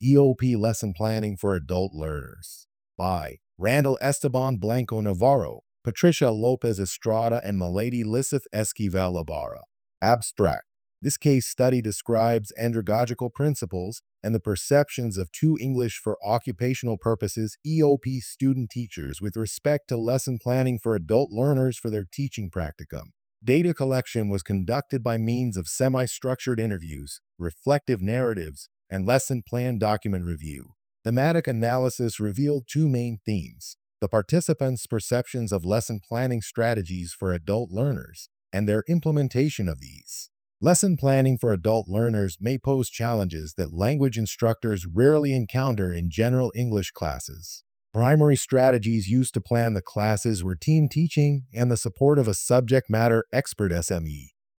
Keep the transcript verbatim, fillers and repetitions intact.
E O P Lesson Planning for Adult Learners by Randall Esteban Blanco Navarro, Patricia Lopez Estrada, and Milady Lisseth Esquivel Ibarra. Abstract. This case study describes andragogical principles and the perceptions of two English for Occupational Purposes E O P student teachers with respect to lesson planning for adult learners for their teaching practicum. Data collection was conducted by means of semi-structured interviews, reflective narratives, and lesson plan document review. Thematic analysis revealed two main themes: the participants' perceptions of lesson planning strategies for adult learners and their implementation of these. Lesson planning for adult learners may pose challenges that language instructors rarely encounter in general English classes. Primary strategies used to plan the classes were team teaching and the support of a subject matter expert S M E.